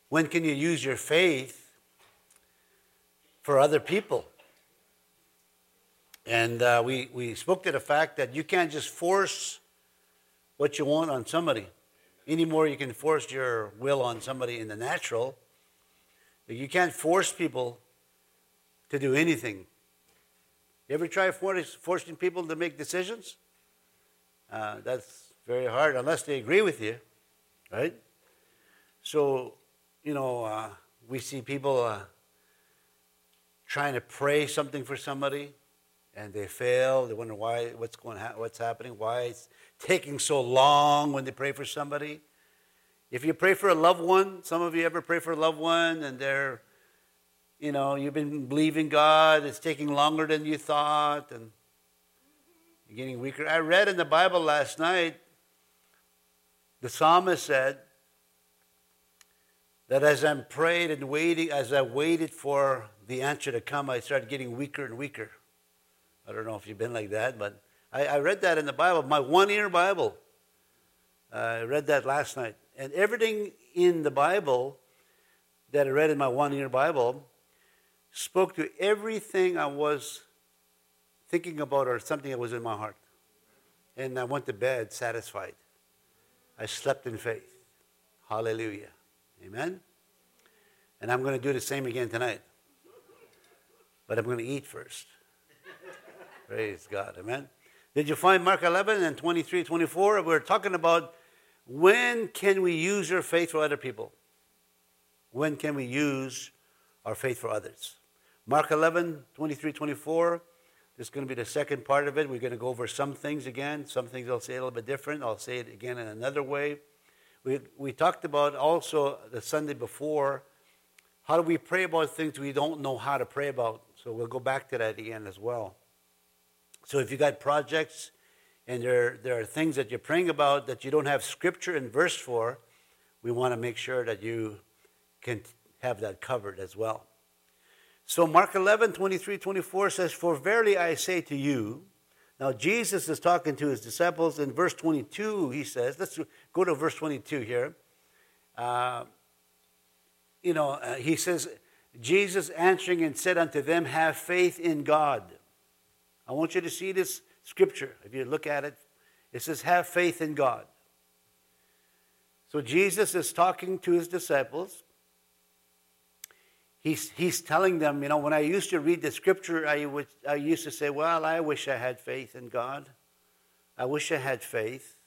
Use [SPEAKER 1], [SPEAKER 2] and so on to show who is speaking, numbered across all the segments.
[SPEAKER 1] When can you use your faith for other people? And we spoke to the fact that you can't just force what you want on somebody. Anymore, you can force your will on somebody in the natural. But you can't force people to do anything. You ever try forcing people to make decisions? That's very hard unless they agree with you, right? So, we see people trying to pray something for somebody, and they fail. They wonder what's happening, why it's taking so long when they pray for somebody. If you pray for a loved one, some of you ever pray for a loved one, and they're, you've been believing God, it's taking longer than you thought, and you're getting weaker. I read in the Bible last night, the psalmist said that as I prayed and waiting, as I waited for the answer to come, I started getting weaker and weaker. I don't know if you've been like that, but I read that in the Bible, my one-ear Bible. I read that last night. And everything in the Bible that I read in my one-ear Bible spoke to everything I was thinking about or something that was in my heart. And I went to bed satisfied. I slept in faith. Hallelujah. Amen? And I'm going to do the same again tonight. But I'm going to eat first. Praise God. Amen? Did you find Mark 11 and 23, 24? We're talking about when can we use our faith for other people? When can we use our faith for others? Mark 11, 23, 24. This is going to be the second part of it. We're going to go over some things again. Some things I'll say a little bit different. I'll say it again in another way. We talked about also the Sunday before, how do we pray about things we don't know how to pray about? So we'll go back to that again as well. So if you got projects and there are things that you're praying about that you don't have scripture and verse for, we want to make sure that you can have that covered as well. So Mark 11, 23, 24 says, "For verily I say to you," now Jesus is talking to his disciples. In verse 22, he says, let's go to verse 22 here. He says, Jesus answering and said unto them, "Have faith in God." I want you to see this scripture. If you look at it, it says, "Have faith in God." So Jesus is talking to his disciples. He's telling them, when I used to read the scripture, I used to say, well, I wish I had faith in God. I wish I had faith.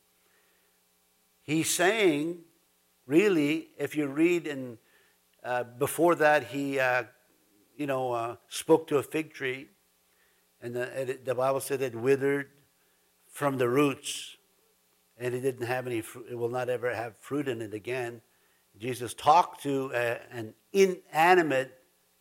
[SPEAKER 1] He's saying, really, if you read in before that, he spoke to a fig tree, and the Bible said it withered from the roots, and it didn't have any fruit. It will not ever have fruit in it again. Jesus talked to an inanimate,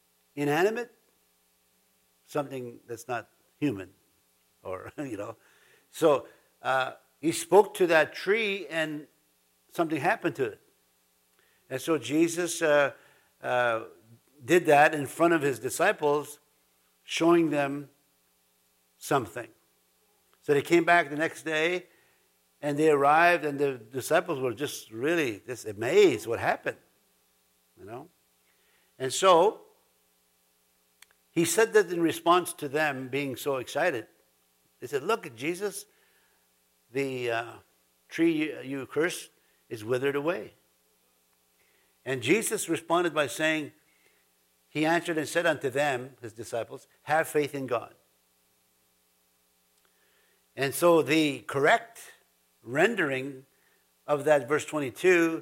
[SPEAKER 1] something that's not human, or So he spoke to that tree, and something happened to it. And so Jesus did that in front of his disciples, showing them something. So they came back the next day, and they arrived, and the disciples were just really amazed what happened, And so he said that in response to them being so excited. They said, "Look, Jesus, the tree you cursed is withered away." And Jesus responded by saying, he answered and said unto them, his disciples, "Have faith in God." And so the correct rendering of that verse 22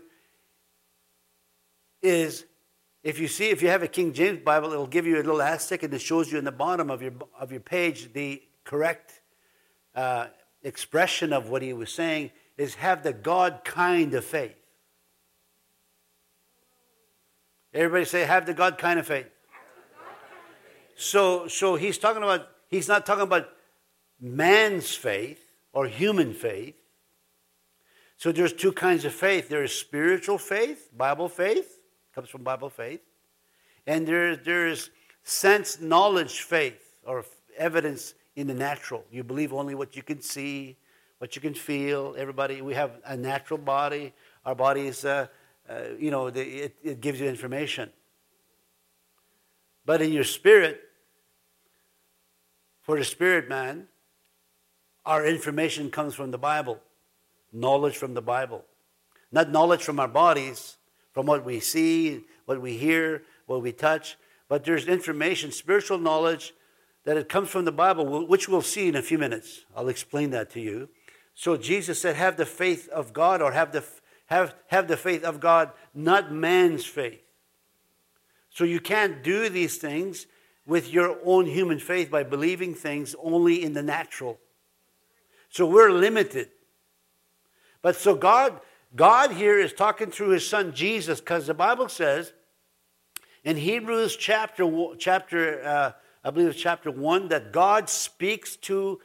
[SPEAKER 1] is, if you have a King James Bible, it'll give you a little asterisk, and it shows you in the bottom of your page the correct expression of what he was saying is, have the God kind of faith. Everybody say, have the God kind of faith. So he's not talking about man's faith or human faith. So there's two kinds of faith. There is spiritual faith, Bible faith, comes from Bible faith. And there is sense knowledge faith, or evidence in the natural. You believe only what you can see, what you can feel. Everybody, we have a natural body. Our body is it gives you information. But in your spirit, for the spirit man, our information comes from the Bible. Knowledge from the Bible. Not knowledge from our bodies, from what we see, what we hear, what we touch. But there's information, spiritual knowledge, that it comes from the Bible, which we'll see in a few minutes. I'll explain that to you. So Jesus said, have the faith of God, or have the faith of God, not man's faith. So you can't do these things with your own human faith by believing things only in the natural. So we're limited. But so God here is talking through his son Jesus, because the Bible says in Hebrews chapter 1, that God speaks to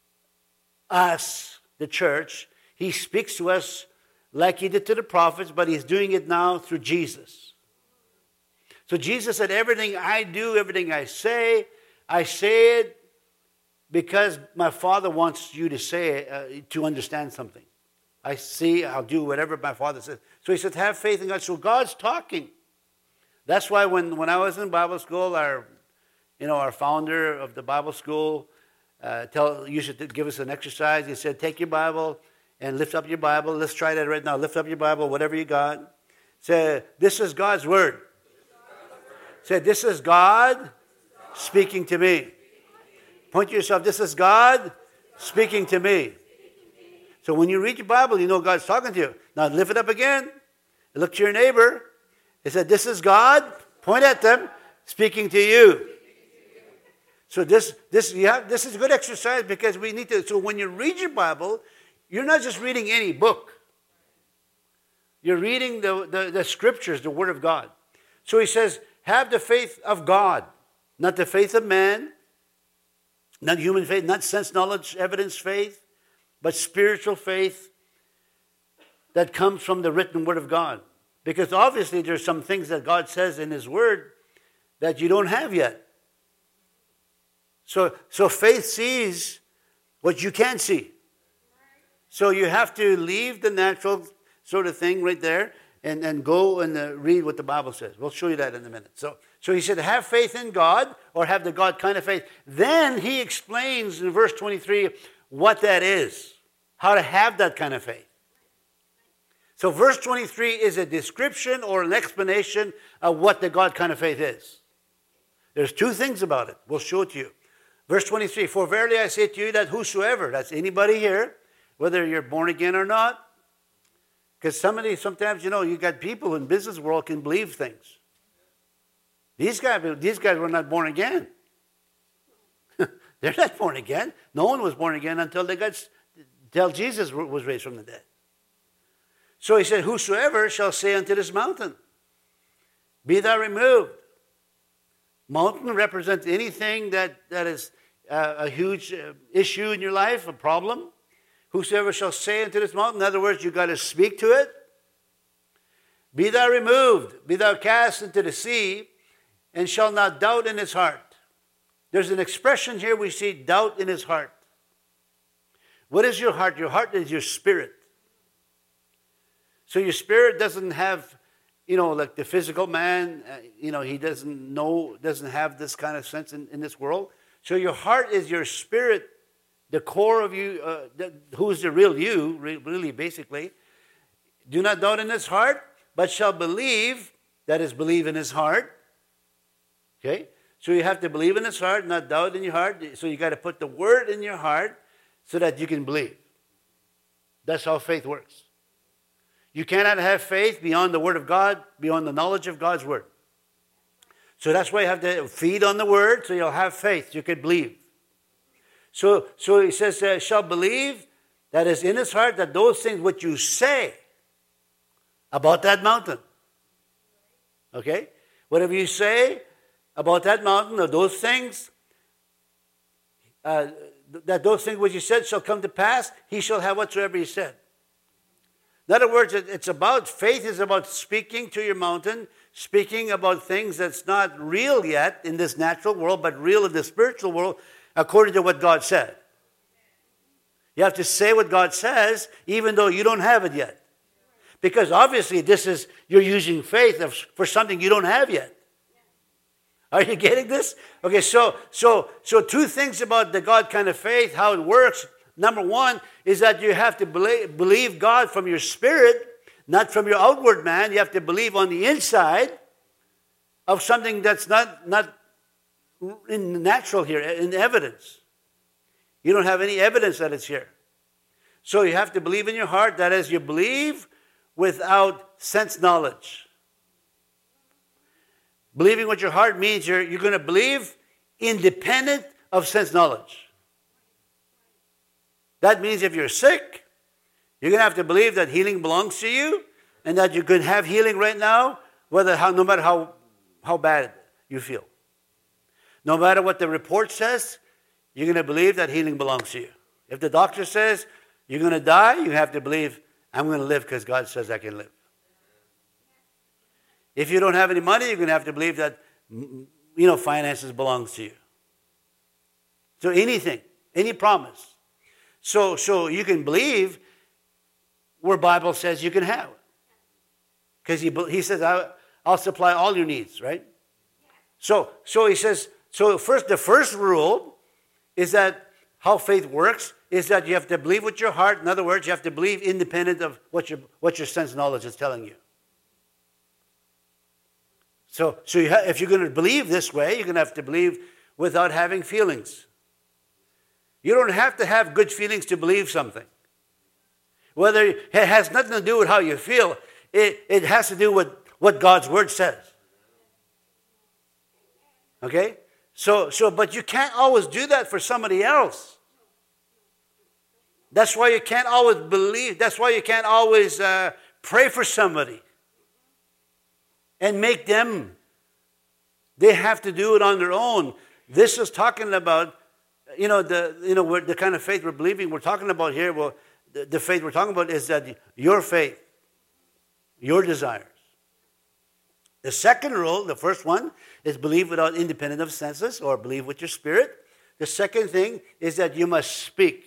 [SPEAKER 1] us, the church. He speaks to us like he did to the prophets, but he's doing it now through Jesus. So Jesus said, everything I do, everything I say it because my Father wants you to say it, to understand something. I'll do whatever my Father says. So he said, have faith in God. So God's talking. That's why when I was in Bible school, our founder of the Bible school used to give us an exercise. He said, take your Bible and lift up your Bible. Let's try that right now. Lift up your Bible, whatever you got. Say, this is God's word. Say, this is God speaking to me. Point to yourself, this is God speaking to me. So when you read your Bible, you know God's talking to you. Now lift it up again. Look to your neighbor. He said, this is God. Point at them, speaking to you. So this is a good exercise, because we need to. So when you read your Bible, you're not just reading any book. You're reading the scriptures, the Word of God. So he says, have the faith of God, not the faith of man, not human faith, not sense, knowledge, evidence faith, but spiritual faith that comes from the written Word of God. Because obviously there's some things that God says in his Word that you don't have yet. So faith sees what you can't see. So you have to leave the natural sort of thing right there and go and read what the Bible says. We'll show you that in a minute. So he said, have faith in God, or have the God kind of faith. Then he explains in verse 23 what that is, how to have that kind of faith. So verse 23 is a description or an explanation of what the God kind of faith is. There's two things about it. We'll show it to you. Verse 23, for verily I say to you that whosoever, that's anybody here, whether you're born again or not, because sometimes, you got people in business world can believe things. These guys were not born again. They're not born again. No one was born again until Jesus was raised from the dead. So he said, whosoever shall say unto this mountain, be thou removed. Mountain represents anything that is a huge issue in your life, a problem. Whosoever shall say unto this mountain, in other words, you've got to speak to it. Be thou removed, be thou cast into the sea, and shall not doubt in his heart. There's an expression here we see, doubt in his heart. What is your heart? Your heart is your spirit. So your spirit doesn't have, like the physical man, he doesn't have this kind of sense in this world. So your heart is your spirit, the core of you, who is the real you, really, basically. Do not doubt in his heart, but shall believe, that is, believe in his heart. Okay? So you have to believe in his heart, not doubt in your heart. So you got to put the word in your heart so that you can believe. That's how faith works. You cannot have faith beyond the word of God, beyond the knowledge of God's word. So that's why you have to feed on the word, so you'll have faith. You can believe. So he says, shall believe, that is in his heart, that those things which you say about that mountain. Okay? Whatever you say about that mountain or those things, that those things which you said shall come to pass, he shall have whatsoever he said. In other words, faith is about speaking to your mountain, speaking about things that's not real yet in this natural world, but real in the spiritual world, according to what God said. You have to say what God says, even though you don't have it yet. Because obviously you're using faith for something you don't have yet. Are you getting this? Okay, so two things about the God kind of faith, how it works. Number one is that you have to believe God from your spirit, not from your outward man. You have to believe on the inside of something that's not in natural here, in evidence. You don't have any evidence that it's here. So you have to believe in your heart. That is, you believe without sense knowledge. Believing with your heart means you're going to believe independent of sense knowledge. That means if you're sick, you're going to have to believe that healing belongs to you and that you can have healing right now, no matter how bad you feel. No matter what the report says, you're going to believe that healing belongs to you. If the doctor says you're going to die, you have to believe, I'm going to live because God says I can live. If you don't have any money, you're going to have to believe that, finances belongs to you. So anything, any promise. So you can believe where Bible says you can have. Because he says, I'll supply all your needs, right? So he says, the first rule is that how faith works is that you have to believe with your heart. In other words, you have to believe independent of what your sense knowledge is telling you. So if you're going to believe this way, you're going to have to believe without having feelings. You don't have to have good feelings to believe something. Whether it has nothing to do with how you feel, it has to do with what God's word says. Okay? But you can't always do that for somebody else. That's why you can't always believe. That's why you can't always pray for somebody and make them. They have to do it on their own. This is talking about, the kind of faith we're talking about here. Well, the faith we're talking about is that your faith, your desires. The second rule, the first one, is believe without independent of senses, or believe with your spirit. The second thing is that you must speak.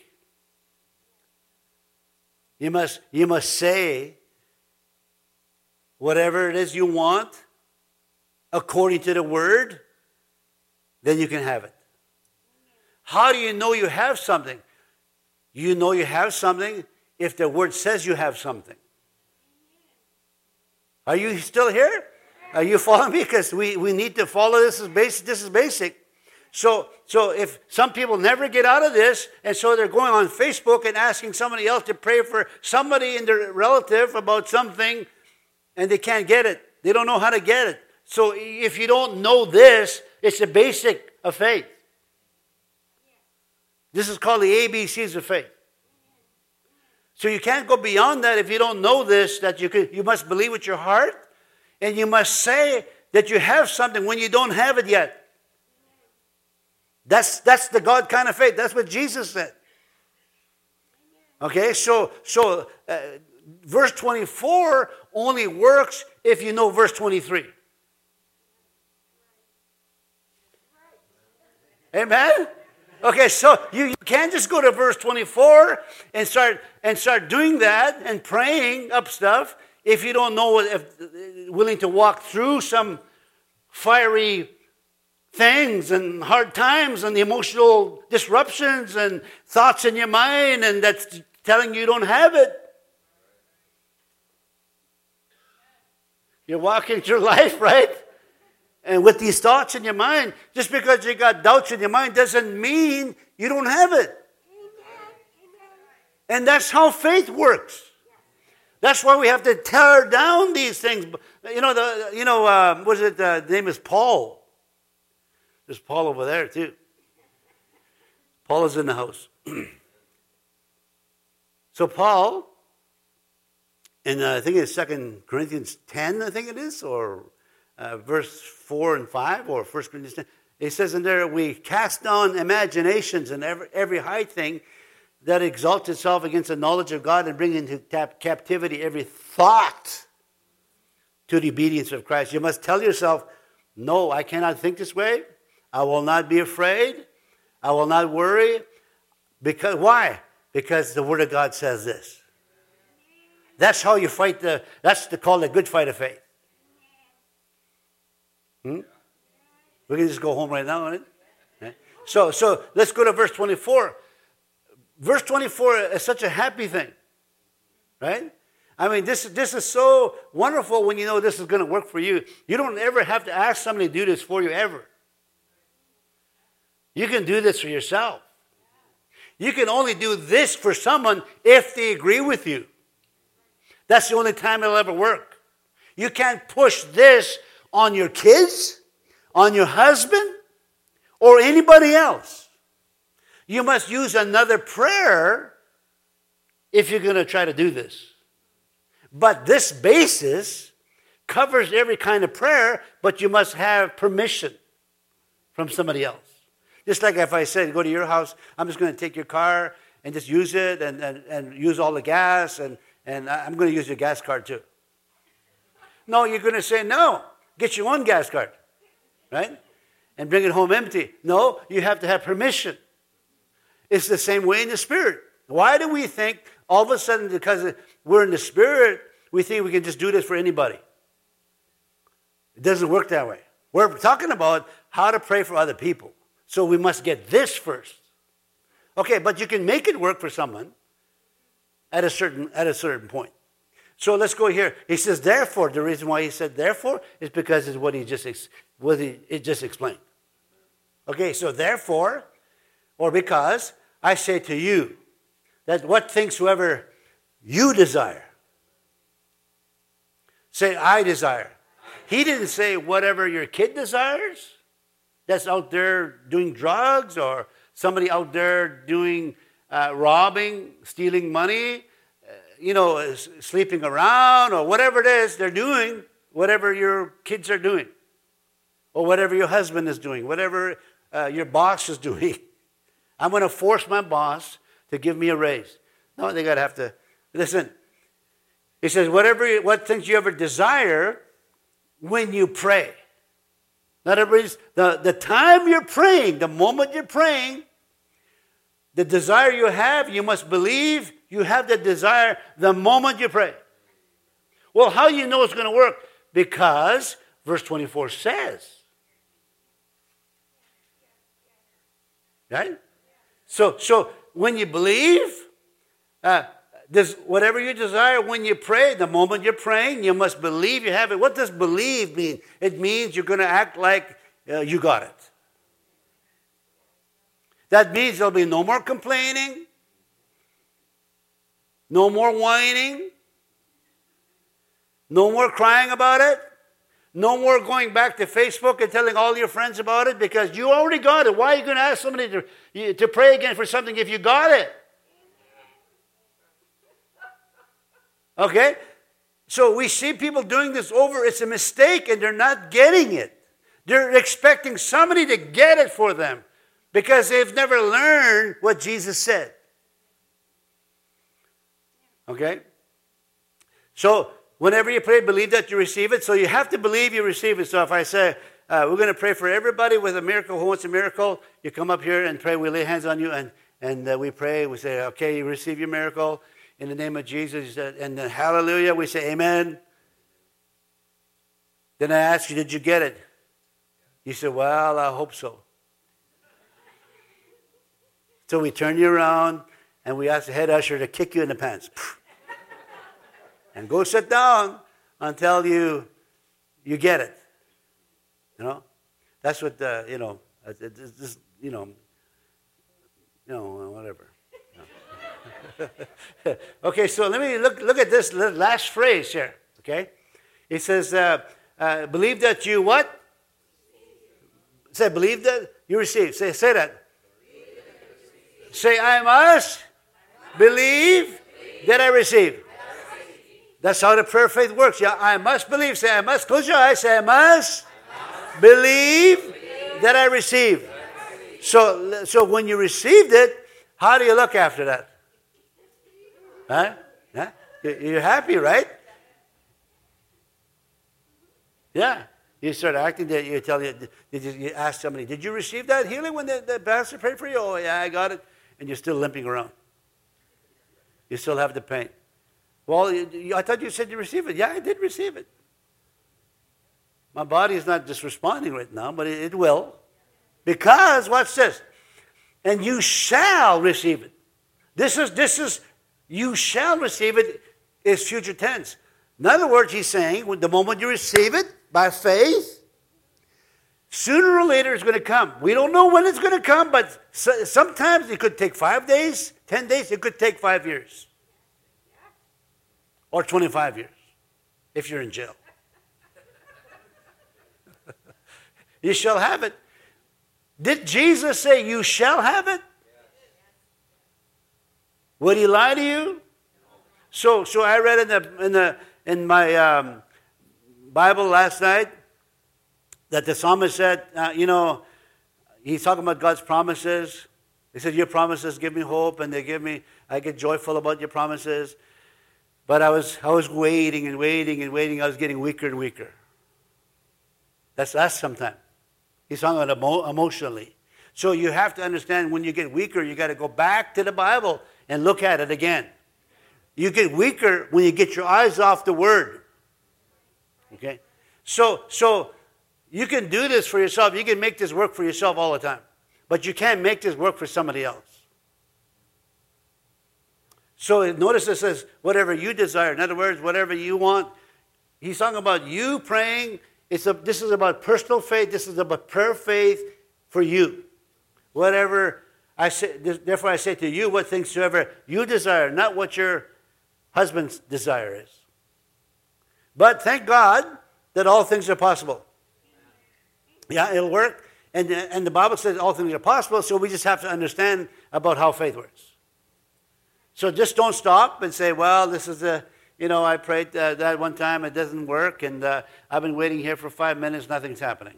[SPEAKER 1] You must say whatever it is you want according to the word, then you can have it. How do you know you have something? You know you have something if the word says you have something. Are you still here? Are you following me? Because we need to follow this. This is basic. So if some people never get out of this, and so they're going on Facebook and asking somebody else to pray for somebody in their relative about something, and they can't get it. They don't know how to get it. So if you don't know this, it's a basic of faith. This is called the ABCs of faith. So you can't go beyond that if you don't know this, that you must believe with your heart, and you must say that you have something when you don't have it yet. That's the God kind of faith. That's what Jesus said. Okay, so verse 24 only works if you know verse 23. Amen? Okay, so you can't just go to verse 24 and start doing that and praying up stuff if you don't know, if willing to walk through some fiery things and hard times and the emotional disruptions and thoughts in your mind, and that's telling you don't have it. You're walking through life, right? And with these thoughts in your mind, just because you got doubts in your mind doesn't mean you don't have it. And that's how faith works. That's why we have to tear down these things. The name is Paul. There's Paul over there too. Paul is in the house. So Paul, and I think it's 2 Corinthians 10, I think it is, or verse 4 and 5, or 1 Corinthians 10. It says in there, we cast down imaginations and every high thing that exalts itself against the knowledge of God, and bring into captivity every thought to the obedience of Christ. You must tell yourself, no, I cannot think this way. I will not be afraid. I will not worry. Why? Because the Word of God says this. That's how you fight that's called a good fight of faith. We can just go home right now on it. Okay? So let's go to verse 24. Verse 24 is such a happy thing. Right? I mean, this is so wonderful when you know this is going to work for you. You don't ever have to ask somebody to do this for you ever. You can do this for yourself. You can only do this for someone if they agree with you. That's the only time it'll ever work. You can't push this on your kids, on your husband, or anybody else. You must use another prayer if you're going to try to do this. But this basis covers every kind of prayer, but you must have permission from somebody else. Just like if I said, go to your house, I'm just going to take your car and just use it and use all the gas, and I'm going to use your gas card too. No, you're going to say, no, get your own gas card, right? And bring it home empty. No, you have to have permission. It's the same way in the Spirit. Why do we think all of a sudden, because we're in the Spirit, we think we can just do this for anybody? It doesn't work that way. We're talking about how to pray for other people. So we must get this first. Okay, but you can make it work for someone at a certain point. So let's go here. He says, therefore. The reason why he said therefore is because it's what he just explained. Okay, so therefore, or because, I say to you, that what things soever you desire. Say, I desire. He didn't say whatever your kid desires that's out there doing drugs, or somebody out there doing robbing, stealing money, sleeping around, or whatever it is they're doing, whatever your kids are doing, or whatever your husband is doing, whatever your boss is doing. I'm going to force my boss to give me a raise. No, they got to have to. Listen, he says, what things you ever desire when you pray. In other words, the time you're praying, the moment you're praying, the desire you have, you must believe you have the desire the moment you pray. Well, how do you know it's going to work? Because verse 24 says. Right? So when you believe, whatever you desire when you pray, the moment you're praying, you must believe you have it. What does believe mean? It means you're going to act like you got it. That means there'll be no more complaining, no more whining, no more crying about it, no more going back to Facebook and telling all your friends about it, because you already got it. Why are you going to ask somebody to pray again for something if you got it? Okay? So we see people doing this over. It's a mistake, and they're not getting it. They're expecting somebody to get it for them because they've never learned what Jesus said. Okay? So whenever you pray, believe that you receive it. So you have to believe you receive it. So if I say, we're going to pray for everybody with a miracle who wants a miracle, you come up here and pray. We lay hands on you, and we pray. We say, okay, you receive your miracle in the name of Jesus. And then hallelujah, we say amen. Then I ask you, did you get it? You say, well, I hope so. So we turn you around, and we ask the head usher to kick you in the pants. And go sit down until you get it. You know? That's what, whatever. Okay, so let me look at this last phrase here, okay? It says, believe that you what? Say, believe that you receive. Say that. Say, I must believe that I receive. That's how the prayer of faith works. Yeah, I must believe. Say, I must. Close your eyes. Say, I must believe that I receive. So when you received it, how do you look after that? Huh? You're happy, right? Yeah. You start acting that you tell you ask somebody, did you receive that healing when the pastor prayed for you? Oh, yeah, I got it. And you're still limping around. You still have the pain. Well, I thought you said you received it. Yeah, I did receive it. My body is not just responding right now, but it will. Because, watch this, and you shall receive it. This is, you shall receive it is future tense. In other words, he's saying, the moment you receive it by faith, sooner or later it's going to come. We don't know when it's going to come, but sometimes it could take 5 days, 10 days, it could take 5 years. Or 25 years, if you're in jail. You shall have it. Did Jesus say you shall have it? Would he lie to you? So I read in my Bible last night that the psalmist said, he's talking about God's promises. He said, your promises give me hope, and I get joyful about your promises. But I was waiting and waiting and waiting. I was getting weaker and weaker. That's us sometimes. He's talking about emotionally. So you have to understand, when you get weaker, you got to go back to the Bible and look at it again. You get weaker when you get your eyes off the Word. Okay? So you can do this for yourself. You can make this work for yourself all the time. But you can't make this work for somebody else. So notice it says, whatever you desire. In other words, whatever you want. He's talking about you praying. This is about personal faith. This is about prayer faith for you. Whatever I say, therefore I say to you, what things soever you desire, not what your husband's desire is. But thank God that all things are possible. Yeah, it'll work. And the Bible says all things are possible, so we just have to understand about how faith works. So just don't stop and say, well, this is I prayed that one time, it doesn't work, and I've been waiting here for 5 minutes, nothing's happening.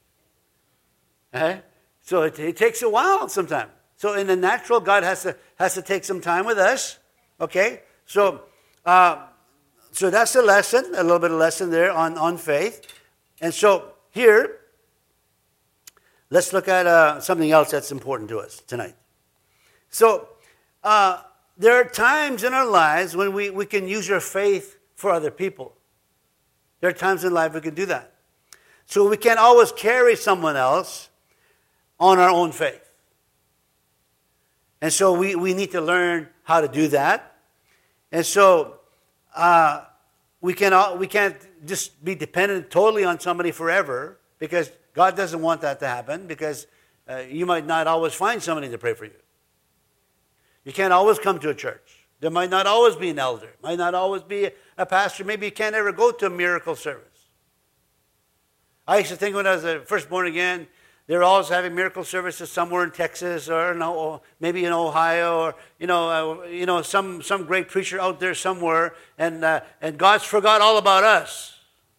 [SPEAKER 1] So it takes a while sometimes. So in the natural, God has to take some time with us. Okay? So that's a lesson, a little bit of lesson there on faith. And so here, let's look at something else that's important to us tonight. So there are times in our lives when we can use our faith for other people. There are times in life we can do that. So we can't always carry someone else on our own faith. And so we need to learn how to do that. And so we can't just be dependent totally on somebody forever, because God doesn't want that to happen, because you might not always find somebody to pray for you. You can't always come to a church. There might not always be an elder. Might not always be a pastor. Maybe you can't ever go to a miracle service. I used to think when I was first born again, they were always having miracle services somewhere in Texas, or maybe in Ohio, or some great preacher out there somewhere, and God's forgot all about us.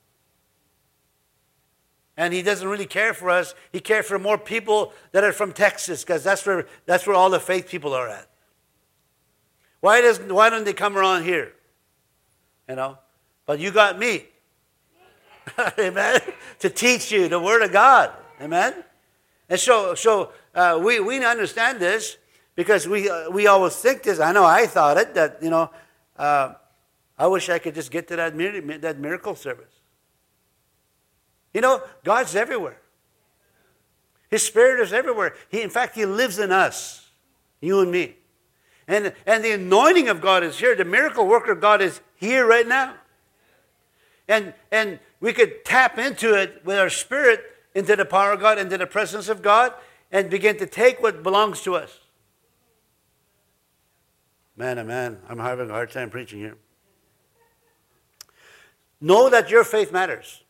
[SPEAKER 1] And He doesn't really care for us. He cares for more people that are from Texas, because that's where all the faith people are at. Why don't they come around here? But you got me. Amen. To teach you the Word of God. Amen. And so we understand this, because we always think this. I know I thought it, that I wish I could just get to that miracle service. God's everywhere. His Spirit is everywhere. In fact, He lives in us, you and me. And the anointing of God is here. The miracle worker of God is here right now. And we could tap into it with our spirit, into the power of God, into the presence of God, and begin to take what belongs to us. Man, I'm having a hard time preaching here. Know that your faith matters.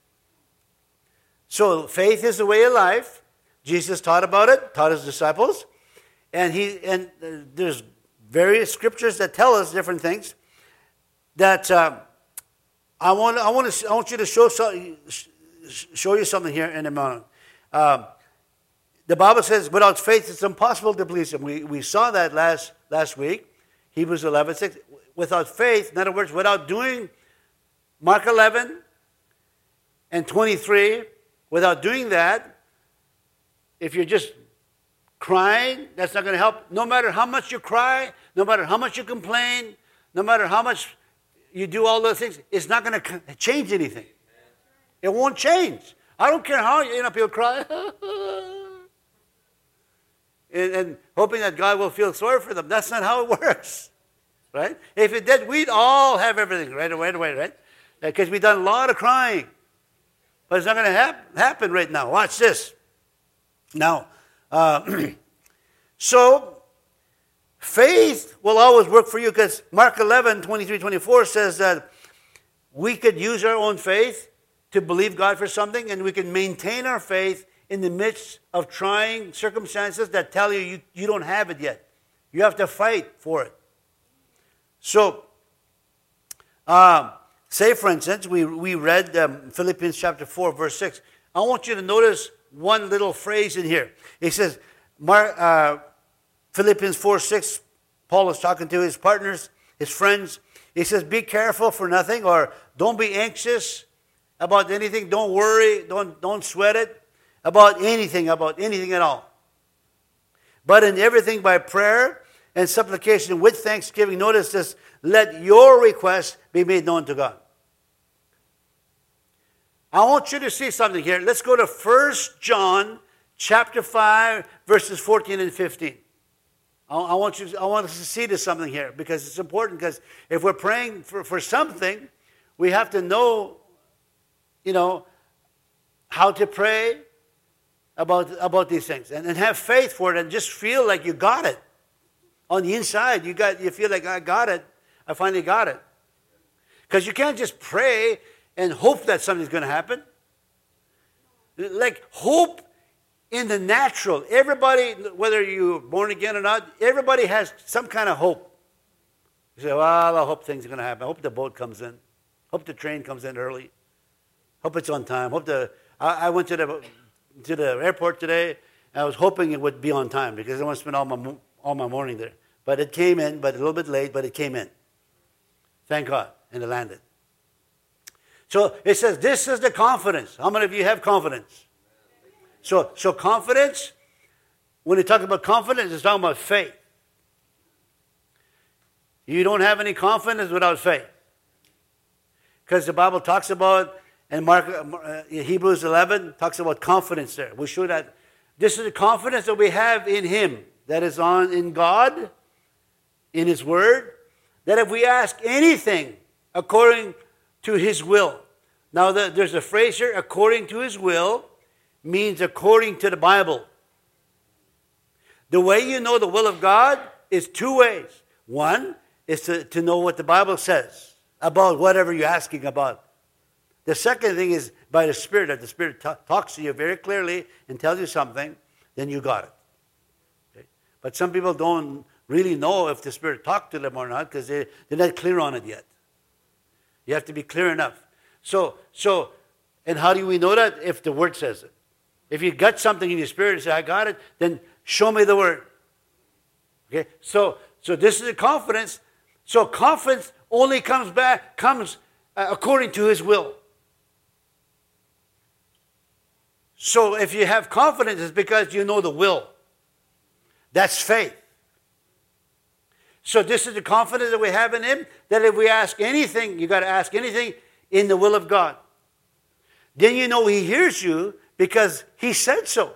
[SPEAKER 1] So faith is the way of life. Jesus taught about it, taught His disciples. And there's various scriptures that tell us different things. That I want you to show you something here in a moment. The Bible says, without faith it's impossible to please Him. We saw that last week. Hebrews 11:6. Without faith, in other words, without doing Mark 11 and 23, without doing that, if you're just crying, that's not going to help. No matter how much you cry, no matter how much you complain, no matter how much you do all those things, it's not going to change anything. It won't change. I don't care how, people cry. and hoping that God will feel sorry for them. That's not how it works. Right? If it did, we'd all have everything right away, right? Because we've done a lot of crying. But it's not going to happen right now. Watch this. Now, so faith will always work for you, because Mark 11, 23, 24 says that we could use our own faith to believe God for something, and we can maintain our faith in the midst of trying circumstances that tell you don't have it yet. You have to fight for it. So, say for instance, we read Philippians chapter 4, verse 6. I want you to notice one little phrase in here. It says, Philippians 4, 6, Paul is talking to his partners, his friends. He says, be careful for nothing, or don't be anxious about anything. Don't worry, don't sweat it about anything at all. But in everything by prayer and supplication with thanksgiving, notice this, let your requests be made known to God. I want you to see something here. Let's go to 1 John chapter 5, verses 14 and 15. I want us to see this something here, because it's important, because if we're praying for something, we have to know, how to pray about these things, and have faith for it, and just feel like you got it. On the inside, you feel like, I got it. I finally got it. Because you can't just pray and hope that something's going to happen. Like hope in the natural. Everybody, whether you're born again or not, everybody has some kind of hope. You say, well, I hope things are going to happen. I hope the boat comes in. Hope the train comes in early. Hope it's on time. I went to the airport today, and I was hoping it would be on time, because I want to spend all my morning there. But it came in, but a little bit late, but it came in. Thank God. And it landed. So it says, this is the confidence. How many of you have confidence? So confidence, when you talk about confidence, it's talking about faith. You don't have any confidence without faith. Because the Bible talks about, and Hebrews 11 talks about confidence there. We show that this is the confidence that we have in Him, that is in God, in His Word, that if we ask anything according to His will. Now there's a phrase here, according to His will, means according to the Bible. The way you know the will of God is two ways. One is to know what the Bible says about whatever you're asking about. The second thing is by the Spirit. That the Spirit talks to you very clearly and tells you something, then you got it. Okay? But some people don't really know if the Spirit talked to them or not, because they're not clear on it yet. You have to be clear enough. So, and how do we know that? If the Word says it. If you got something in your spirit and say, I got it, then show me the Word. Okay? So this is a confidence. So confidence only comes according to His will. So if you have confidence, it's because you know the will. That's faith. So this is the confidence that we have in Him, that if we ask anything, you got to ask anything in the will of God. Then you know He hears you because He said so.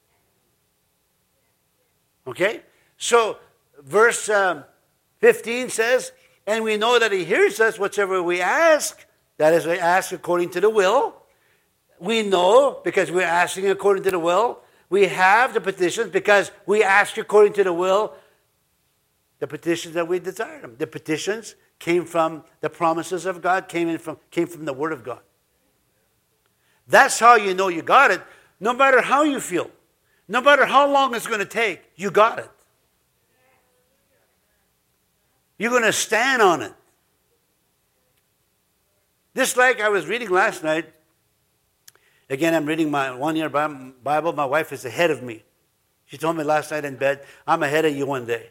[SPEAKER 1] Okay? So verse 15 says, and we know that He hears us whatsoever we ask, that is, we ask according to the will. We know because we're asking according to the will. We have the petitions because we ask according to the will. The petitions that we desire them. The petitions came from the promises of God, came from the Word of God. That's how you know you got it. No matter how you feel, no matter how long it's going to take, you got it. You're going to stand on it. Just like I was reading last night. Again, I'm reading my one-year Bible. My wife is ahead of me. She told me last night in bed, I'm ahead of you one day.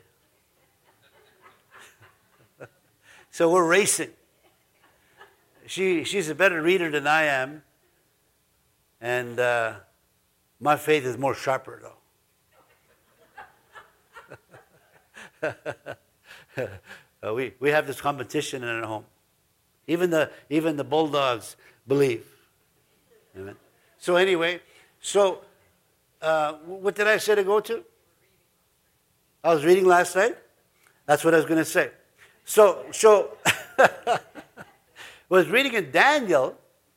[SPEAKER 1] So we're racing. She's a better reader than I am. And my faith is more sharper, though. We have this competition in our home. Even the bulldogs believe. Amen. So anyway, what did I say to go to? I was reading last night. That's what I was going to say. So I was reading in Daniel.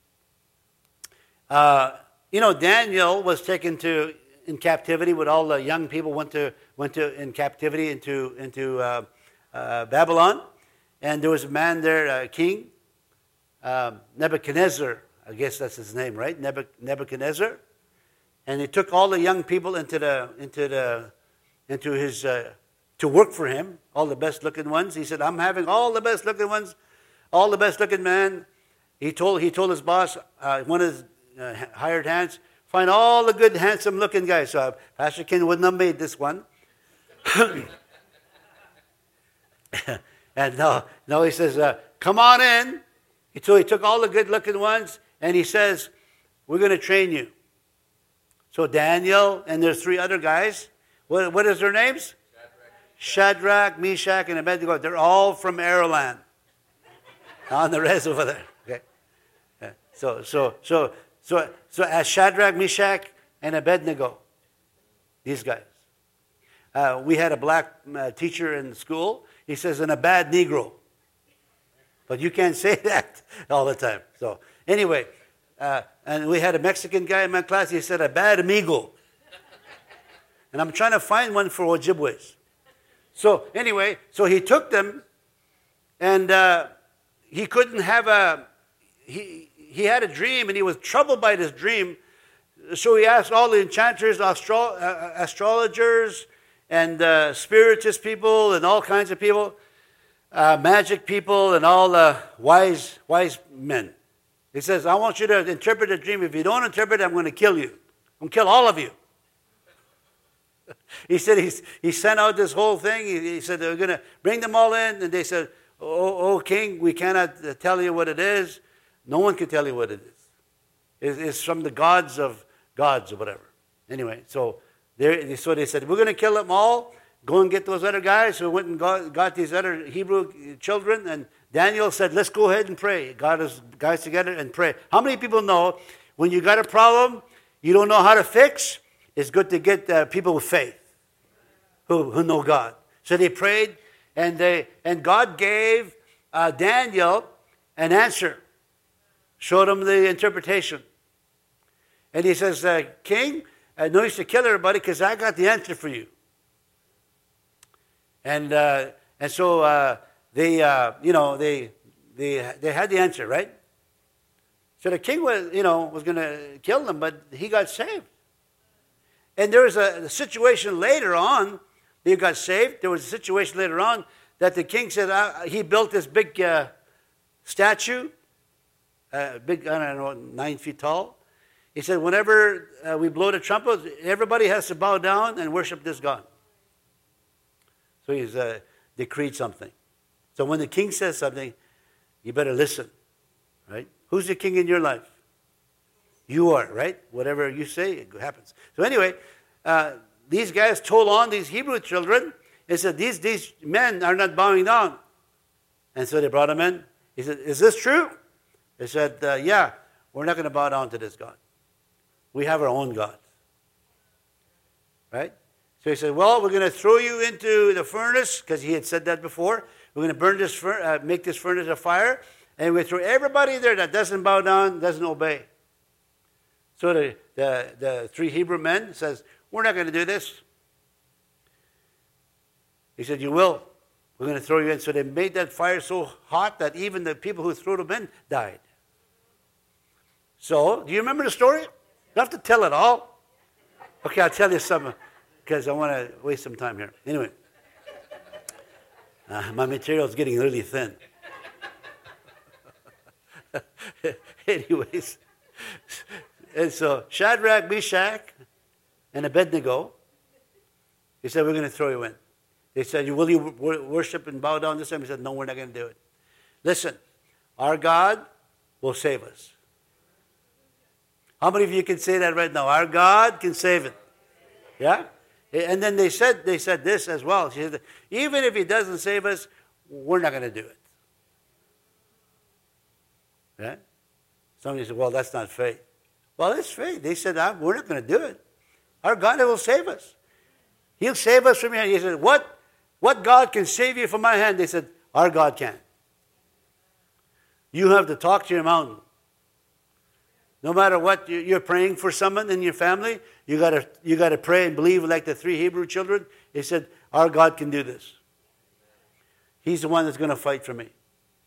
[SPEAKER 1] Daniel was taken in captivity. With all the young people went to in captivity into Babylon, and there was a man there, a king, Nebuchadnezzar. I guess that's his name, right? Nebuchadnezzar, and he took all the young people into his to work for him, all the best looking ones. He said, "I'm having all the best looking ones, all the best looking men." He told his boss, one of his hired hands, find all the good, handsome looking guys. So Pastor Ken wouldn't have made this one. And no, he says, come on in. He took all the good looking ones, and he says, we're going to train you. So Daniel, and there's 3 other guys. What is their names? Shadrach, Meshach, and Abednego. They're all from Ireland. On the rest over there. Okay. Yeah. So as Shadrach, Meshach, and Abednego, these guys. We had a black teacher in school. He says, and a bad Negro. But you can't say that all the time. So anyway, and we had a Mexican guy in my class. He said, a bad amigo. And I'm trying to find one for Ojibways. So anyway, he took them, and he couldn't have he had a dream, and he was troubled by this dream. So he asked all the enchanters, astrologers, and spiritist people, and all kinds of people, magic people, and all wise men. He says, I want you to interpret the dream. If you don't interpret it, I'm going to kill you. I'm going to kill all of you. He said he sent out this whole thing. He said they're going to bring them all in, and they said, oh king, we cannot tell you what it is. No one can tell you what it is. It's from the gods or whatever. Anyway, so they said, we're going to kill them all. Go and get those other guys. So we went and got these other Hebrew children. And Daniel said, let's go ahead and pray. Got us guys together and pray. How many people know when you got a problem you don't know how to fix, it's good to get people with faith who know God. So they prayed, and God gave Daniel an answer. Showed him the interpretation. And he says, King, no use to kill everybody because I got the answer for you. And so they had the answer, right? So the king was going to kill them, but he got saved. And there was a situation later on, he got saved. There was a situation later on that the king said he built this big statue. Big, 9 feet tall. He said, whenever we blow the trumpet, everybody has to bow down and worship this God. So he's decreed something. So when the king says something, you better listen, right? Who's the king in your life? You are, right? Whatever you say, it happens. So anyway, these guys told on these Hebrew children and said, these men are not bowing down. And so they brought them in. He said, is this true? They said, yeah, we're not going to bow down to this God. We have our own God. Right? So he said, well, we're going to throw you into the furnace, because he had said that before. We're going to burn this, make this furnace a fire, and we throw everybody there that doesn't bow down, doesn't obey. So the 3 Hebrew men says, we're not going to do this. He said, you will. We're going to throw you in. So they made that fire so hot that even the people who threw them in died. So, do you remember the story? You don't have to tell it all. Okay, I'll tell you some, because I want to waste some time here. Anyway, my material is getting really thin. Anyways, and so Shadrach, Meshach, and Abednego, he said, we're going to throw you in. They said, will you worship and bow down this time? He said, no, we're not going to do it. Listen, our God will save us. How many of you can say that right now? Our God can save it. Yeah? And then they said this as well. She said, even if he doesn't save us, we're not going to do it. Right? Somebody said, well, that's not faith. Well, it's faith. They said, we're not going to do it. Our God will save us. He'll save us from your hand. He said, what God can save you from my hand? They said, our God can. You have to talk to your mountain. No matter what, you're praying for someone in your family, you got to pray and believe like the 3 Hebrew children. They said, our God can do this. He's the one that's going to fight for me.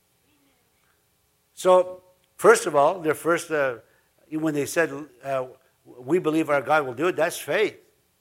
[SPEAKER 1] So, first of all, when they said, we believe our God will do it, that's faith.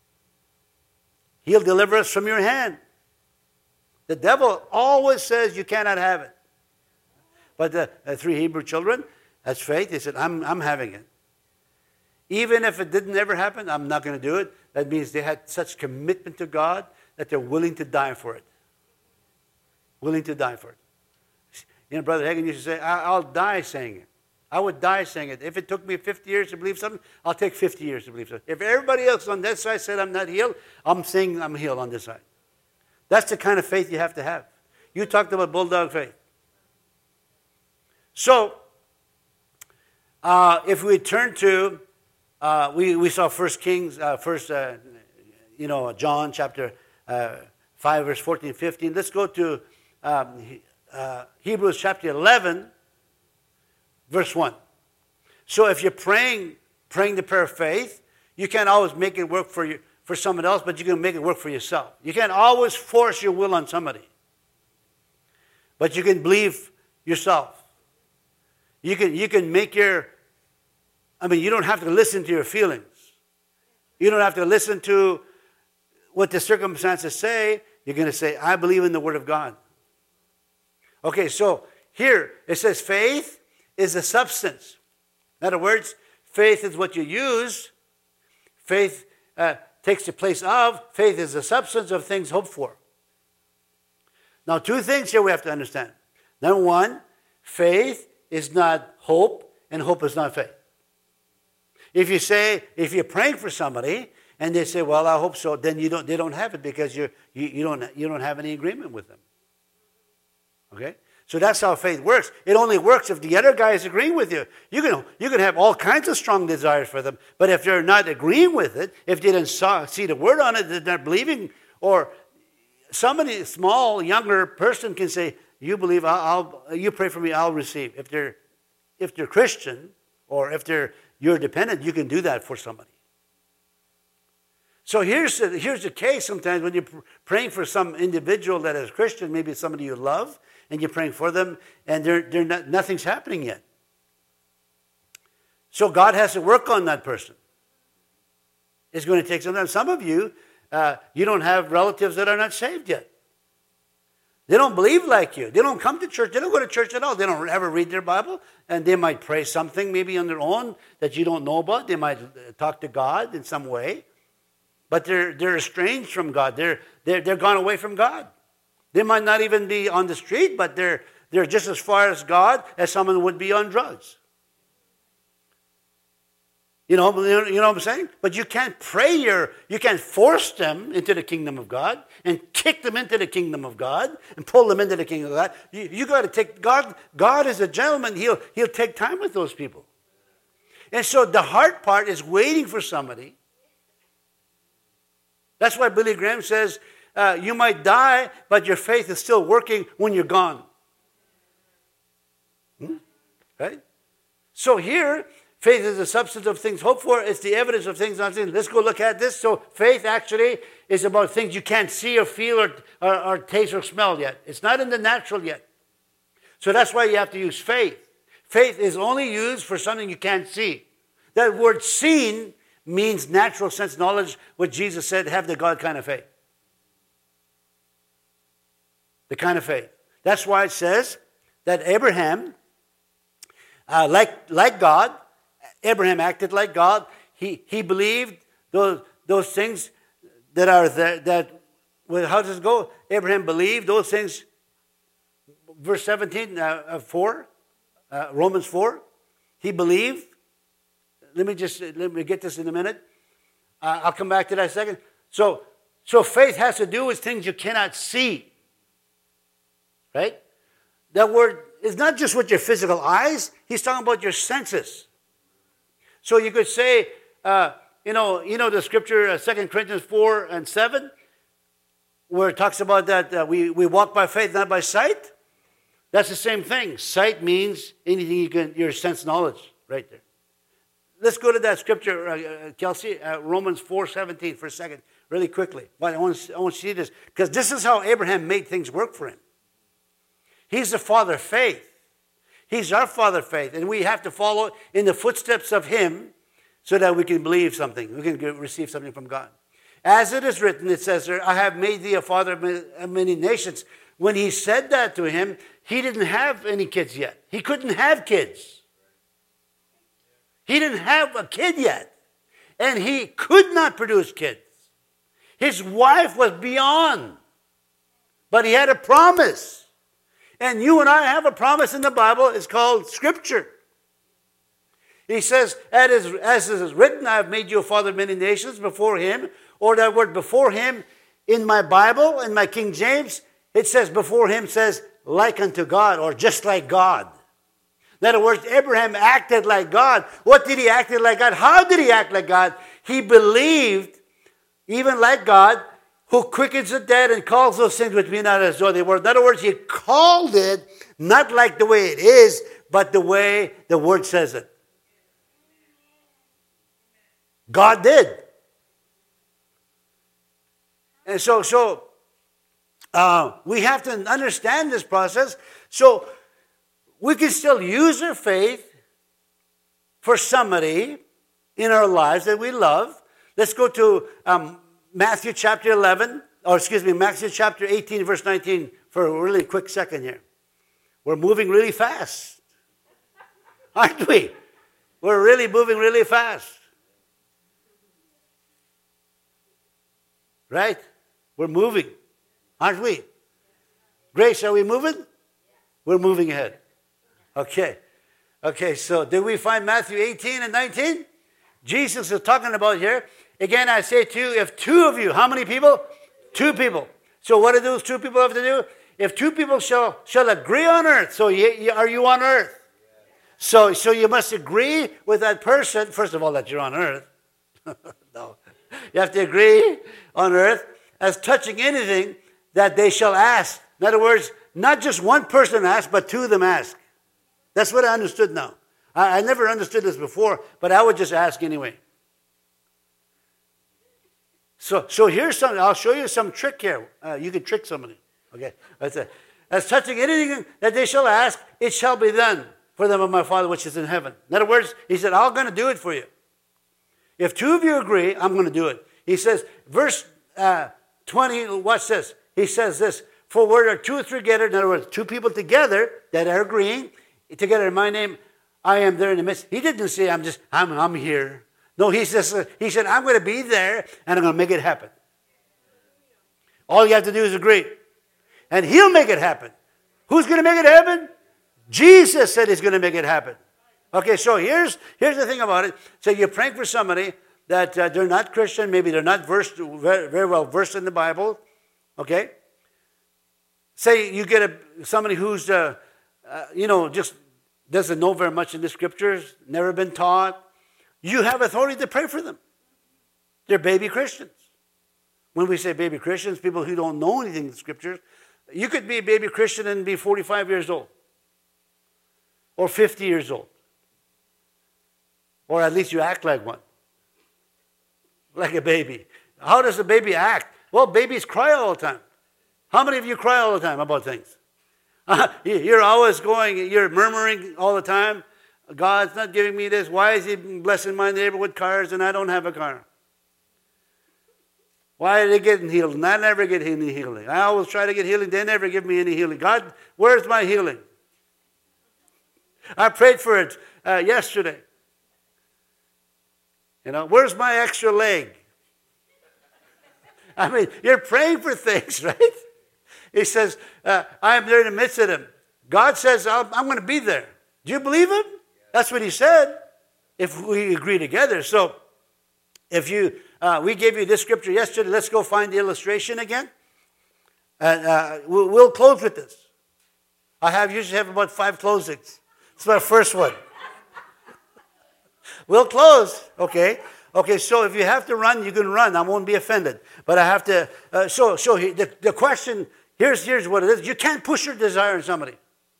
[SPEAKER 1] He'll deliver us from your hand. The devil always says you cannot have it. But the 3 Hebrew children, that's faith. They said, I'm having it. Even if it didn't ever happen, I'm not going to do it. That means they had such commitment to God that they're willing to die for it. Willing to die for it. You know, Brother Hagin used to say, I'll die saying it. I would die saying it. If it took me 50 years to believe something, I'll take 50 years to believe something. If everybody else on that side said I'm not healed, I'm saying I'm healed on this side. That's the kind of faith you have to have. You talked about bulldog faith. So, if we turn to, we saw 1 Kings, John chapter 5, verse 14, 15. Let's go to Hebrews chapter 11, verse 1. So if you're praying the prayer of faith, you can't always make it work for someone else, but you can make it work for yourself. You can't always force your will on somebody. But you can believe yourself. You can make you don't have to listen to your feelings. You don't have to listen to what the circumstances say. You're going to say, I believe in the Word of God. Okay, so here it says faith is a substance. In other words, faith is what you use. Faith takes the place of. Faith is the substance of things hoped for. Now, 2 things here we have to understand. Number 1, faith is not hope, and hope is not faith. If you're praying for somebody, and they say, well, I hope so, then they don't have it because you don't have any agreement with them. Okay? So that's how faith works. It only works if the other guy is agreeing with you. You can have all kinds of strong desires for them, but if they're not agreeing with it, if they didn't see the word on it, they're not believing, or somebody, small, younger person can say, you believe, you pray for me, I'll receive. If they're Christian, or if you're dependent, you can do that for somebody. So here's the case sometimes when you're praying for some individual that is Christian, maybe somebody you love, and you're praying for them, and nothing's happening yet. So God has to work on that person. It's going to take some time. Some of you, you don't have relatives that are not saved yet. They don't believe like you. They don't come to church. They don't go to church at all. They don't ever read their Bible. And they might pray something maybe on their own that you don't know about. They might talk to God in some way. But they're estranged from God. They're gone away from God. They might not even be on the street, but they're just as far as God as someone would be on drugs. You know what I'm saying? But you can't you can't force them into the kingdom of God and kick them into the kingdom of God and pull them into the kingdom of God. You got to take God. God is a gentleman. He'll take time with those people. And so the hard part is waiting for somebody. That's why Billy Graham says, you might die, but your faith is still working when you're gone. Right? So here, faith is the substance of things hoped for. It's the evidence of things not seen. Let's go look at this. So faith actually is about things you can't see or feel or taste or smell yet. It's not in the natural yet. So that's why you have to use faith. Faith is only used for something you can't see. That word seen means natural sense knowledge, what Jesus said, have the God kind of faith. The kind of faith. That's why it says that Abraham, like God, Abraham acted like God. He believed those things that are there. How does it go? Abraham believed those things. Verse 17 of 4, Romans 4. He believed. Let me get this in a minute. I'll come back to that in a second. So faith has to do with things you cannot see. Right? that word is not just with your physical eyes. He's talking about your senses. So you could say, you know the scripture, 2 Corinthians 4 and 7, where it talks about that we walk by faith, not by sight. That's the same thing. Sight means anything your sense knowledge right there. Let's go to that scripture, Kelsey, Romans 4:17 for a second, really quickly. But I want to see this, because this is how Abraham made things work for him. He's the father of faith. He's our father of faith, and we have to follow in the footsteps of him so that we can believe something. We can receive something from God. As it is written, it says there, I have made thee a father of many nations. When he said that to him, he didn't have any kids yet. He couldn't have kids. He didn't have a kid yet. And he could not produce kids. His wife was beyond. But he had a promise. And you and I have a promise in the Bible. It's called Scripture. He says, as it is written, I have made you a father of many nations before him. Or that word before him in my Bible, in my King James, it says before him says like unto God, or just like God. In other words, Abraham acted like God. What did he act like God? How did he act like God? He believed, even like God, who quickens the dead and calls those things which be not as though they were. In other words, he called it not like the way it is, but the way the word says it. God did. And so we have to understand this process. So we can still use our faith for somebody in our lives that we love. Let's go to Matthew chapter 18, verse 19, for a really quick second here. We're moving really fast, aren't we? We're really moving really fast. Right? We're moving, aren't we? Grace, are we moving? We're moving ahead. Okay, so did we find Matthew 18 and 19? Jesus is talking about here. Again, I say to you, if two of you, how many people? Two people. So what do those two people have to do? If two people shall agree on earth, so are you on earth? So you must agree with that person, first of all, that you're on earth. No. You have to agree on earth as touching anything that they shall ask. In other words, not just one person ask, but two of them ask. That's what I understood now. I never understood this before, but I would just ask anyway. So here's something. I'll show you some trick here. You can trick somebody. Okay, that's it. As touching anything that they shall ask, it shall be done for them of my Father which is in heaven. In other words, he said, I'm going to do it for you. If two of you agree, I'm going to do it. He says, verse 20, watch this. He says this, for where there are two or three together, in other words, two people together that are agreeing, together in my name, I am there in the midst. He didn't say, I'm here. No, he said, I'm going to be there and I'm going to make it happen. All you have to do is agree. And he'll make it happen. Who's going to make it happen? Jesus said he's going to make it happen. Okay, so here's the thing about it. So you're praying for somebody that they're not Christian, maybe they're not very well versed in the Bible. Okay? Say you get somebody who's, just doesn't know very much in the scriptures, never been taught. You have authority to pray for them. They're baby Christians. When we say baby Christians, people who don't know anything in the scriptures, you could be a baby Christian and be 45 years old. Or 50 years old. Or at least you act like one. Like a baby. How does a baby act? Well, babies cry all the time. How many of you cry all the time about things? You're always you're murmuring all the time. God's not giving me this. Why is he blessing my neighbor with cars and I don't have a car? Why are they getting healed? And I never get any healing. I always try to get healing. They never give me any healing. God, where's my healing? I prayed for it yesterday. Where's my extra leg? I mean, you're praying for things, right? He says, I am there in the midst of them. God says, I'm going to be there. Do you believe him? That's what he said, if we agree together. So, if we gave you this scripture yesterday, let's go find the illustration again. And we'll close with this. Usually have about 5 closings. It's my first one. We'll close, okay? Okay, so if you have to run, you can run. I won't be offended. But I have to, the question, here's what it is. You can't push your desire on somebody.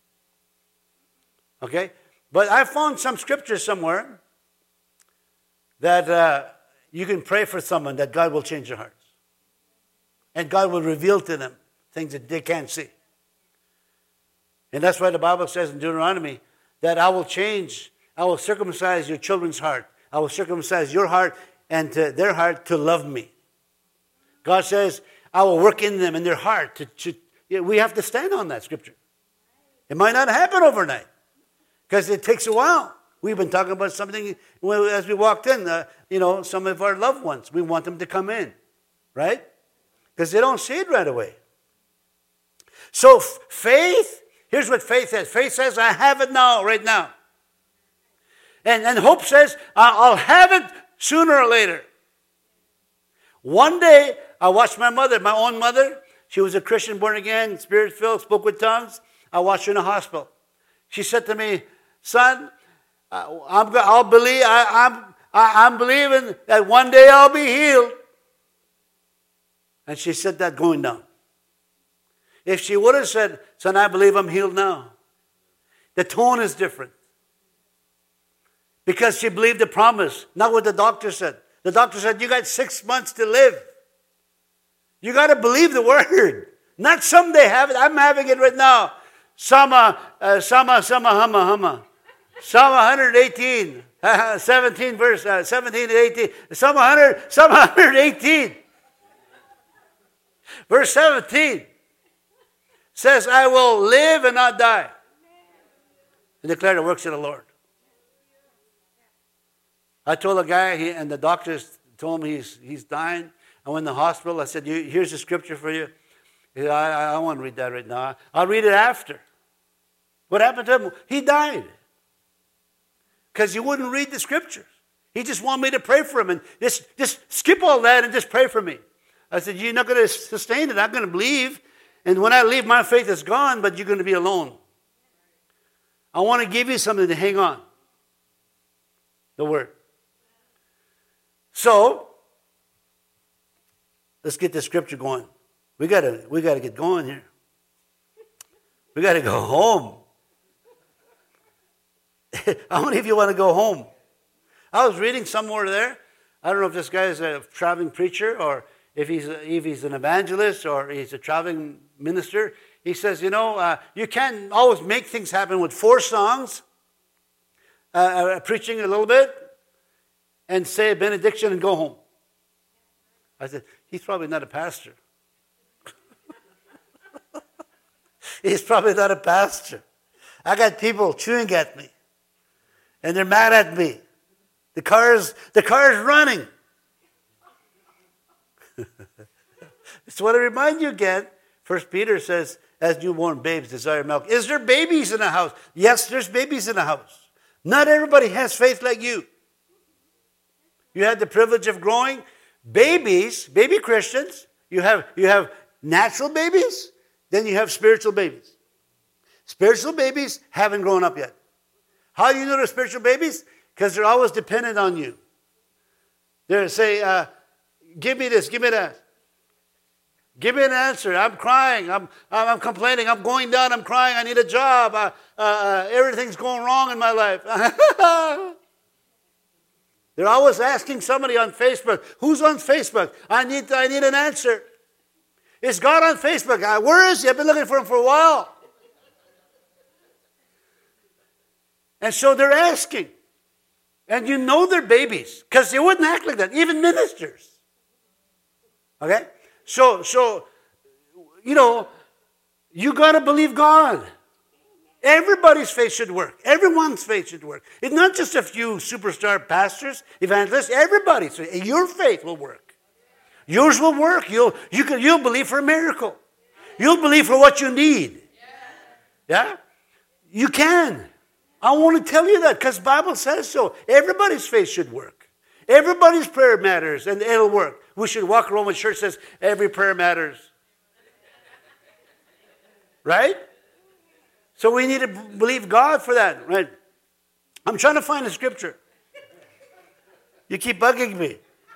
[SPEAKER 1] Okay? But I found some scripture somewhere that you can pray for someone that God will change their hearts. And God will reveal to them things that they can't see. And that's why the Bible says in Deuteronomy that I will circumcise your children's heart. I will circumcise your heart and their heart to love me. God says, I will work in them, in their heart. We have to stand on that scripture. It might not happen overnight because it takes a while. We've been talking about something as we walked in, some of our loved ones. We want them to come in, right? Because they don't see it right away. So faith, here's what faith says. Faith says, I have it now, right now. And hope says, I'll have it sooner or later. One day, I watched my mother, my own mother. She was a Christian, born again, spirit-filled, spoke with tongues. I watched her in a hospital. She said to me, son, I'm believing that one day I'll be healed. And she said that going down. If she would have said, son, I believe I'm healed now, the tone is different. Because she believed the promise, not what the doctor said. The doctor said, you got 6 months to live. You got to believe the word. Not someday have it. I'm having it right now. Psalm 118, 17 verse, 17 to 18. Psalm 118. Verse 17 says, I will live and not die, and declare the works of the Lord. I told a guy, and the doctors told him he's dying. I went in the hospital. I said, here's the scripture for you. He said, I don't want to read that right now. I'll read it after. What happened to him? He died. Because he wouldn't read the scriptures. He just wanted me to pray for him. And just skip all that and just pray for me. I said, you're not going to sustain it. I'm going to believe. And when I leave, my faith is gone, but you're going to be alone. I want to give you something to hang on. The word. So, let's get the scripture going. We gotta get going here. We got to go home. How many of you want to go home? I was reading somewhere there. I don't know if this guy is a traveling preacher or if he's an evangelist or he's a traveling minister. He says, you can't always make things happen with 4 songs, preaching a little bit, and say a benediction and go home. I said, he's probably not a pastor. He's probably not a pastor. I got people chewing at me. And they're mad at me. The car is running. So what I remind you again, 1 Peter says, as newborn babes desire milk. Is there babies in the house? Yes, there's babies in the house. Not everybody has faith like you. You had the privilege of growing. Baby Christians, you have natural babies, then you have spiritual babies. Spiritual babies haven't grown up yet. How do you know they're spiritual babies? Because they're always dependent on you. They say, give me this, give me that. Give me an answer. I'm crying. I'm complaining. I'm going down. I'm crying. I need a job. Everything's going wrong in my life. They're always asking somebody on Facebook, who's on Facebook? I need an answer. Is God on Facebook? Where is he? I've been looking for him for a while. And so they're asking. And you know they're babies because they wouldn't act like that, even ministers. Okay? So you got to believe God. Everybody's faith should work. Everyone's faith should work. It's not just a few superstar pastors, evangelists. Everybody's faith. Your faith will work. Yours will work. You'll believe for a miracle. You'll believe for what you need. Yeah? You can. I want to tell you that because the Bible says so. Everybody's faith should work. Everybody's prayer matters and it'll work. We should walk around when church says every prayer matters. Right? So we need to believe God for that, right? I'm trying to find a scripture. You keep bugging me.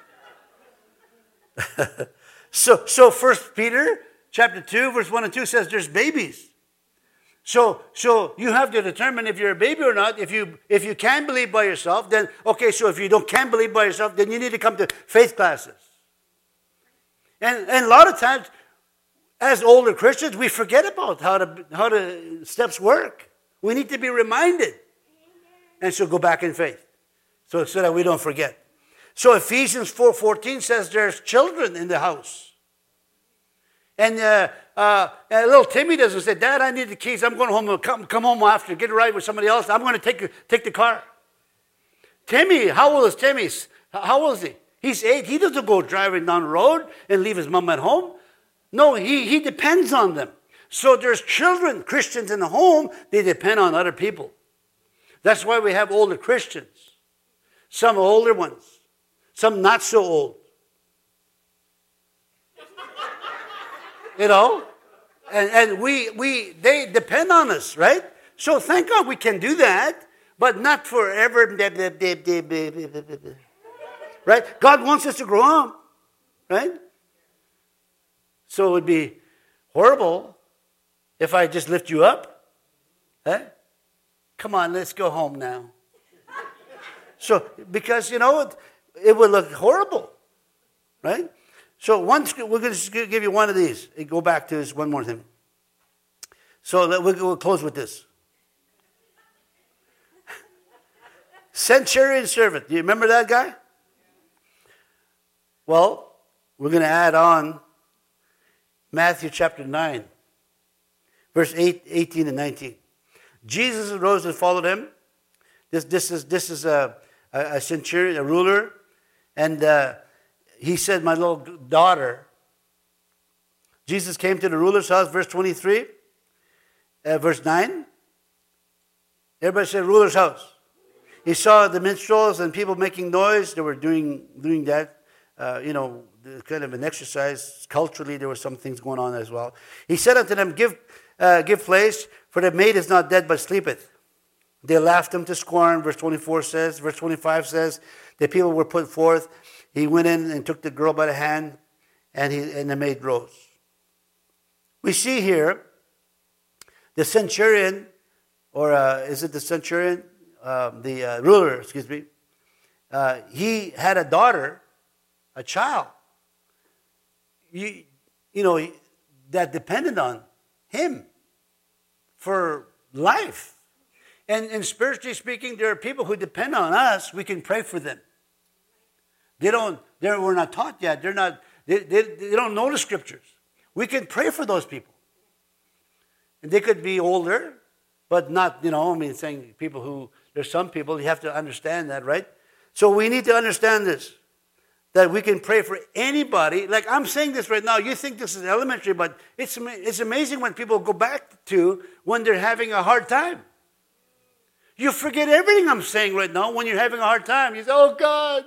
[SPEAKER 1] So 1 Peter chapter 2, verse 1 and 2 says there's babies. So you have to determine if you're a baby or not. If you can believe by yourself, then okay. So if you can't believe by yourself, then you need to come to faith classes. And a lot of times, as older Christians, we forget about how the steps work. We need to be reminded, and so go back in faith, so that we don't forget. So Ephesians 4:14 says there's children in the house. And little Timmy doesn't say, Dad, I need the keys. I'm going home. Come home after. Get a ride with somebody else. I'm going to take the car. Timmy, how old is Timmy? How old is he? He's 8. He doesn't go driving down the road and leave his mom at home. No, he depends on them. So there's children, Christians in the home. They depend on other people. That's why we have older Christians. Some older ones. Some not so old. You know? And they depend on us, right? So thank God we can do that, but not forever. Right? God wants us to grow up, right? So it would be horrible if I just lift you up. Eh? Come on, let's go home now. So, because, it would look horrible, right? So we're going to give you one of these. Go back to this one more thing. So we'll close with this. Centurion servant. Do you remember that guy? Well, we're going to add on Matthew chapter 9, verse 18 and 19. Jesus arose and followed him. This is a centurion, a ruler, and he said, my little daughter. Jesus came to the ruler's house, verse 23, verse 9. Everybody said ruler's house. He saw the minstrels and people making noise. They were doing that, kind of an exercise. Culturally, there were some things going on as well. He said unto them, give place, for the maid is not dead, but sleepeth. They laughed him to scorn, verse 24 says. Verse 25 says, the people were put forth. He went in and took the girl by the hand, and the maid rose. We see here the centurion, or is it the centurion? The ruler, excuse me. He had a daughter, a child, that depended on him for life. And spiritually speaking, there are people who depend on us. We can pray for them. We're not taught yet. They don't know the scriptures. We can pray for those people. And they could be older, but not, saying people who, there's some people, you have to understand that, right? So we need to understand this, that we can pray for anybody. Like I'm saying this right now, you think this is elementary, but it's amazing when people go back to when they're having a hard time. You forget everything I'm saying right now when you're having a hard time. You say, oh God.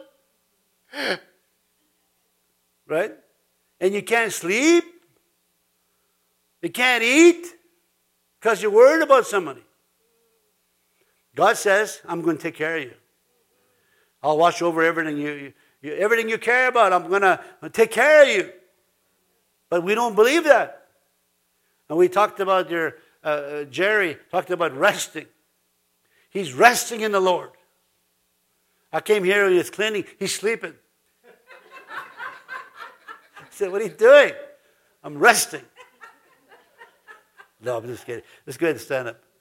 [SPEAKER 1] Right? And you can't sleep. You can't eat because you're worried about somebody. God says, I'm going to take care of you. I'll watch over everything everything you care about. I'm going to take care of you. But we don't believe that. And we talked about Jerry talked about resting. He's resting in the Lord. I came here, he was cleaning, he's sleeping. I said, what are you doing? I'm resting. No, I'm just kidding. Let's go ahead and stand up.